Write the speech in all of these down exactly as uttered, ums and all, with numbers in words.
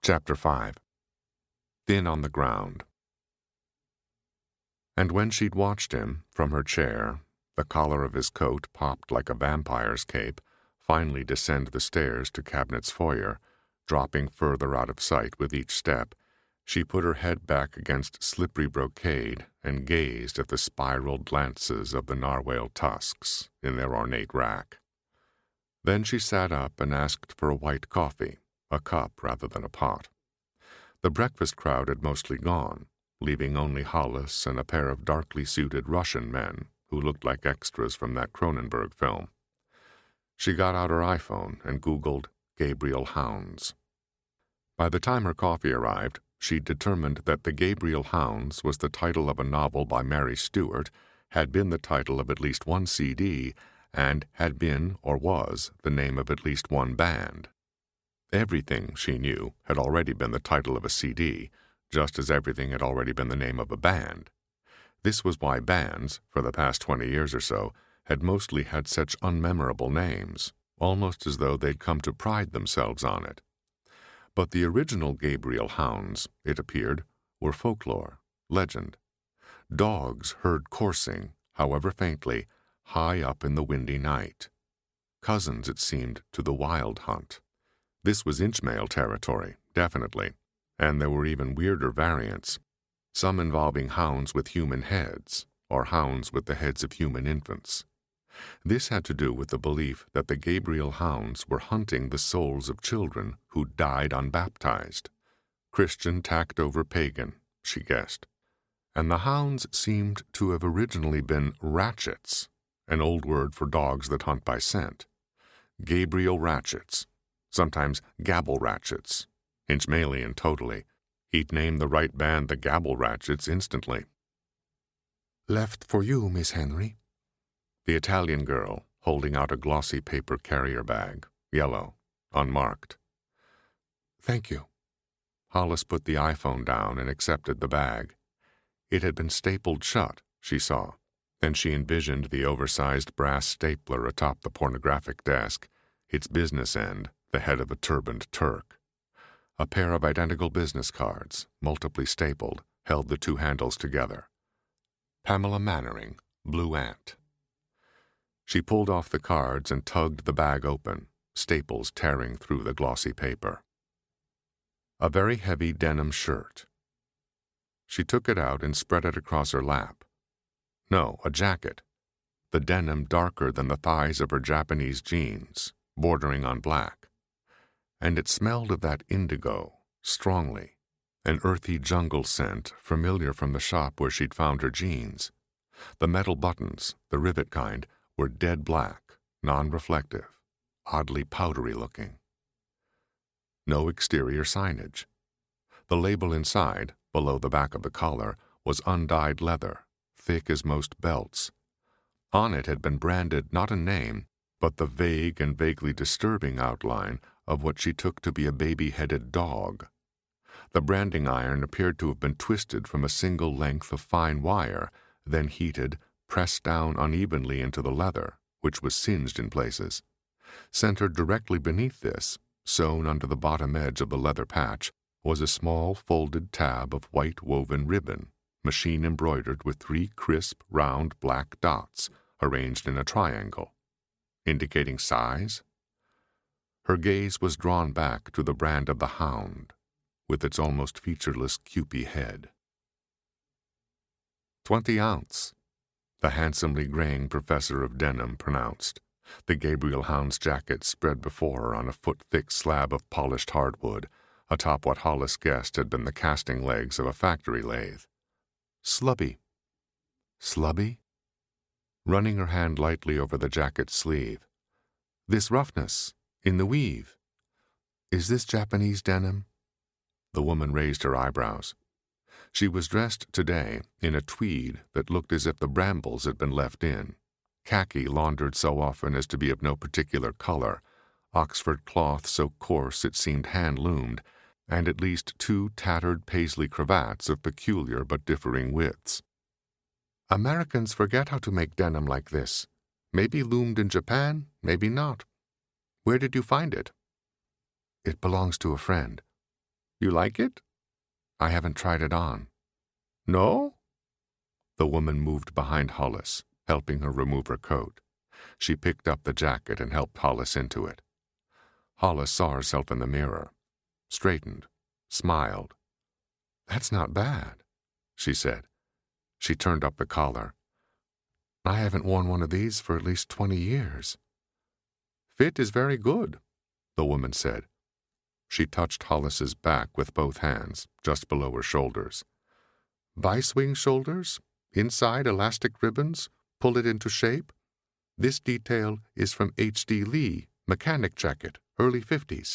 Chapter five. Thin on the Ground. And when she'd watched him, from her chair, the collar of his coat popped like a vampire's cape, finally descend the stairs to Cabinet's foyer, dropping further out of sight with each step, she put her head back against slippery brocade and gazed at the spiraled lances of the narwhal tusks in their ornate rack. Then she sat up and asked for a white coffee, a cup rather than a pot. The breakfast crowd had mostly gone, leaving only Hollis and a pair of darkly suited Russian men who looked like extras from that Cronenberg film. She got out her iPhone and Googled Gabriel Hounds. By the time her coffee arrived, she'd determined that The Gabriel Hounds was the title of a novel by Mary Stewart, had been the title of at least one C D, and had been, or was, the name of at least one band. Everything, she knew, had already been the title of a C D, just as everything had already been the name of a band. This was why bands, for the past twenty years or so, had mostly had such unmemorable names, almost as though they'd come to pride themselves on it. But the original Gabriel Hounds, it appeared, were folklore, legend. Dogs heard coursing, however faintly, high up in the windy night. Cousins, it seemed, to the wild hunt. This was Inchmail territory, definitely, and there were even weirder variants, some involving hounds with human heads, or hounds with the heads of human infants. This had to do with the belief that the Gabriel Hounds were hunting the souls of children who died unbaptized. Christian tacked over pagan, she guessed. And the hounds seemed to have originally been ratchets, an old word for dogs that hunt by scent. Gabriel ratchets, sometimes gabble ratchets. Inchmailian totally. He'd named the right band the Gabble Ratchets instantly. "Left for you, Miss Henry." The Italian girl, holding out a glossy paper carrier bag, yellow, unmarked. "Thank you." Hollis put the iPhone down and accepted the bag. It had been stapled shut, she saw, and she envisioned the oversized brass stapler atop the pornographic desk, its business end the head of a turbaned Turk. A pair of identical business cards, multiply stapled, held the two handles together. Pamela Mannering, Blue Ant. She pulled off the cards and tugged the bag open, staples tearing through the glossy paper. A very heavy denim shirt. She took it out and spread it across her lap. No, a jacket. The denim darker than the thighs of her Japanese jeans, bordering on black. And it smelled of that indigo, strongly, an earthy jungle scent familiar from the shop where she'd found her jeans. The metal buttons, the rivet kind, were dead black, non-reflective, oddly powdery-looking. No exterior signage. The label inside, below the back of the collar, was undyed leather, thick as most belts. On it had been branded not a name, but the vague and vaguely disturbing outline of what she took to be a baby-headed dog. The branding iron appeared to have been twisted from a single length of fine wire, then heated, pressed down unevenly into the leather, which was singed in places. Centered directly beneath this, sewn under the bottom edge of the leather patch, was a small folded tab of white woven ribbon, machine-embroidered with three crisp, round black dots, arranged in a triangle. Indicating size? Her gaze was drawn back to the brand of the hound, with its almost featureless Kewpie head. Twenty ounce, the handsomely graying professor of denim pronounced, the Gabriel Hound's jacket spread before her on a foot-thick slab of polished hardwood, atop what Hollis guessed had been the casting legs of a factory lathe. Slubby. Slubby? Running her hand lightly over the jacket's sleeve. This roughness, in the weave. Is this Japanese denim? The woman raised her eyebrows. She was dressed today in a tweed that looked as if the brambles had been left in, khaki laundered so often as to be of no particular color, Oxford cloth so coarse it seemed hand-loomed, and at least two tattered paisley cravats of peculiar but differing widths. Americans forget how to make denim like this. Maybe loomed in Japan, maybe not. Where did you find it? It belongs to a friend. You like it? I haven't tried it on. No? The woman moved behind Hollis, helping her remove her coat. She picked up the jacket and helped Hollis into it. Hollis saw herself in the mirror, straightened, smiled. That's not bad, she said. She turned up the collar. I haven't worn one of these for at least twenty years. Fit is very good, the woman said. She touched Hollis's back with both hands, just below her shoulders. Bi-swing shoulders, inside elastic ribbons, pull it into shape. This detail is from H D Lee, mechanic jacket, early fifties.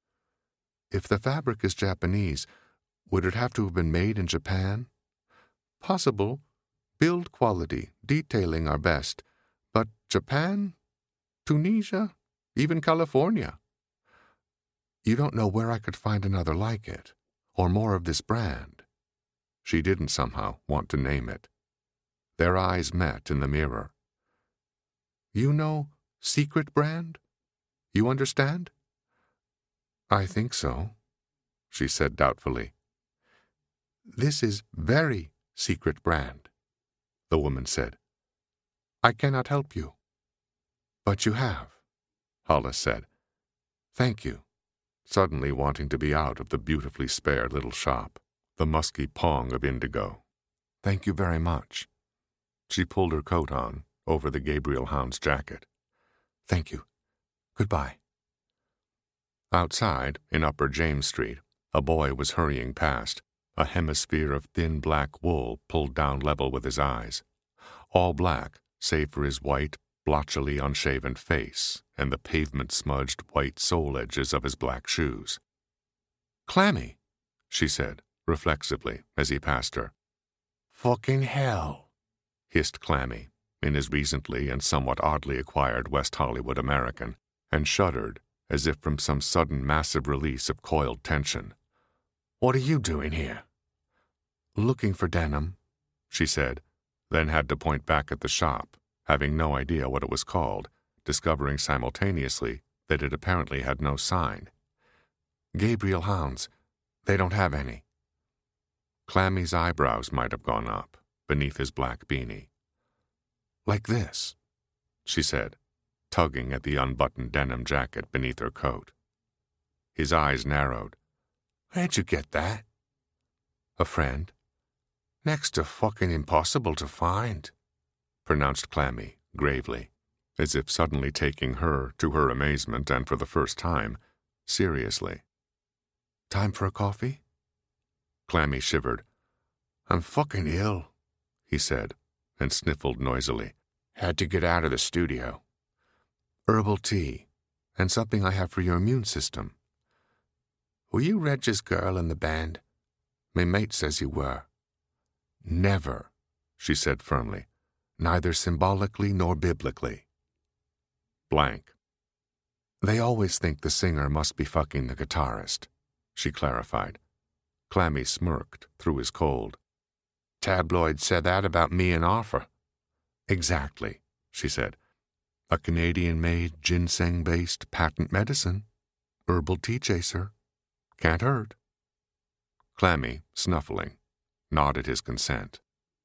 If the fabric is Japanese, would it have to have been made in Japan? Possible. Build quality, detailing are best. But Japan? Tunisia? Even California? You don't know where I could find another like it, or more of this brand. She didn't somehow want to name it. Their eyes met in the mirror. You know secret brand? You understand? I think so, she said doubtfully. This is very secret brand, the woman said. I cannot help you. But you have, Hollis said. Thank you, suddenly wanting to be out of the beautifully spared little shop, the musky pong of indigo. Thank you very much. She pulled her coat on, over the Gabriel Hound's jacket. Thank you. Goodbye. Outside, in Upper James Street, a boy was hurrying past, a hemisphere of thin black wool pulled down level with his eyes. All black, save for his white, blotchily unshaven face and the pavement-smudged white sole edges of his black shoes. Clammy, she said, reflexively, as he passed her. Fucking hell, hissed Clammy, in his recently and somewhat oddly acquired West Hollywood American, and shuddered, as if from some sudden massive release of coiled tension. What are you doing here? Looking for denim, she said, then had to point back at the shop, having no idea what it was called, discovering simultaneously that it apparently had no sign. Gabriel Hounds, they don't have any. Clammy's eyebrows might have gone up, beneath his black beanie. Like this, she said, tugging at the unbuttoned denim jacket beneath her coat. His eyes narrowed. Where'd you get that? A friend. Next to fucking impossible to find, pronounced Clammy, gravely, as if suddenly taking her, to her amazement and for the first time, seriously. Time for a coffee? Clammy shivered. I'm fucking ill, he said, and sniffled noisily. Had to get out of the studio. Herbal tea, and something I have for your immune system. Were you Reg's girl in the band? My mate says you were. Never, she said firmly, neither symbolically nor biblically. Blank. They always think the singer must be fucking the guitarist, she clarified. Clammy smirked through his cold. Tabloid said that about me and Arthur. Exactly, she said. A Canadian-made, ginseng-based patent medicine. Herbal tea chaser. Can't hurt. Clammy, snuffling, nodded his consent.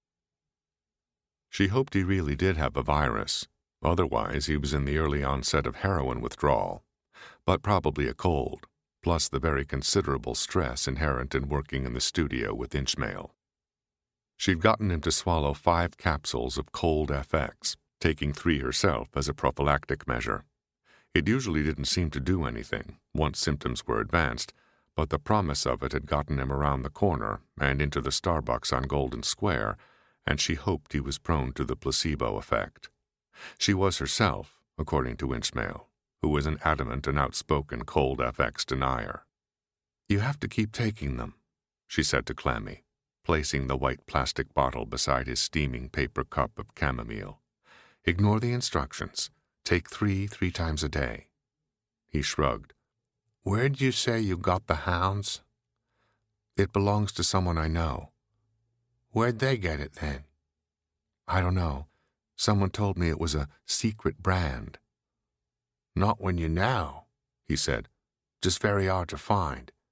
She hoped he really did have a virus. Otherwise, he was in the early onset of heroin withdrawal, but probably a cold, plus the very considerable stress inherent in working in the studio with Inchmail. She'd gotten him to swallow five capsules of Cold F X, taking three herself as a prophylactic measure. It usually didn't seem to do anything, once symptoms were advanced, but the promise of it had gotten him around the corner and into the Starbucks on Golden Square, and she hoped he was prone to the placebo effect. She was herself, according to Inchmail, who was an adamant and outspoken Cold F X denier. You have to keep taking them, she said to Clammy, placing the white plastic bottle beside his steaming paper cup of chamomile. Ignore the instructions. Take three three times a day. He shrugged. Where'd you say you got the hounds? It belongs to someone I know. Where'd they get it then? I don't know. Someone told me it was a secret brand. Not when you know, he said. Just very hard to find.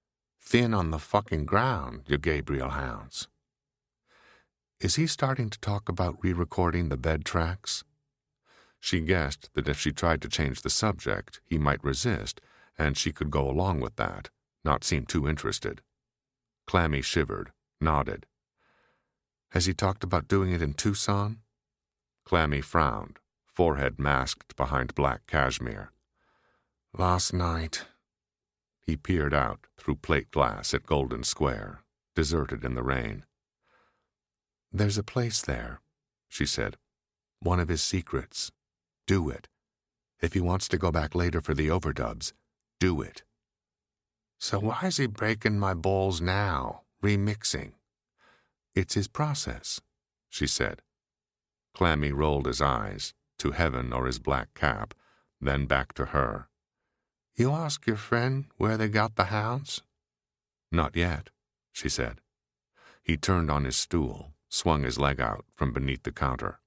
Thin on the fucking ground, you Gabriel hounds. Is he starting to talk about re-recording the bed tracks? She guessed that if she tried to change the subject, he might resist, and she could go along with that, not seem too interested. Clammy shivered, nodded. Has he talked about doing it in Tucson? Clammy frowned, forehead masked behind black cashmere. Last night. He peered out through plate glass at Golden Square, deserted in the rain. There's a place there, she said. One of his secrets. Do it. If he wants to go back later for the overdubs, do it. So why is he breaking my balls now, remixing? It's his process, she said. Clammy rolled his eyes, to heaven or his black cap, then back to her. You ask your friend where they got the hounds? Not yet, she said. He turned on his stool, swung his leg out from beneath the counter.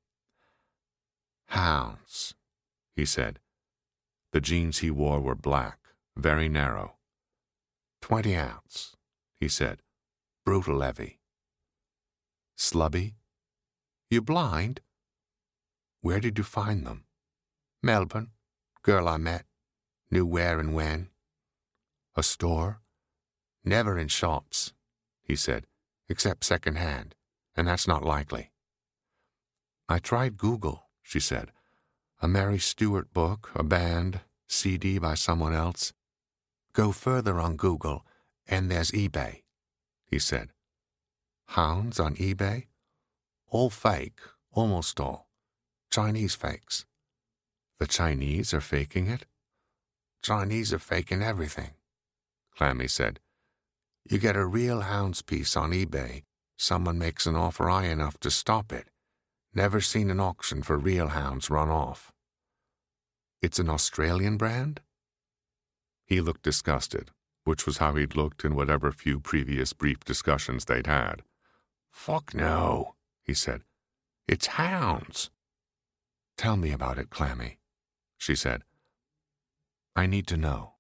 Hounds, he said. The jeans he wore were black, very narrow. Twenty ounce, he said. Brutal heavy. Slubby? You blind? Where did you find them? Melbourne. Girl I met. Knew where and when. A store? Never in shops, he said, except second-hand, and that's not likely. I tried Google, she said. A Mary Stewart book, a band, C D by someone else. Go further on Google, and there's eBay, he said. Hounds on eBay? All fake, almost all. Chinese fakes. The Chinese are faking it? Chinese are faking everything, Clammy said. You get a real hounds piece on eBay, someone makes an offer high enough to stop it. Never seen an auction for real hounds run off. It's an Australian brand? He looked disgusted, which was how he'd looked in whatever few previous brief discussions they'd had. Fuck no, he said. It's hounds. Tell me about it, Clammy, she said. I need to know.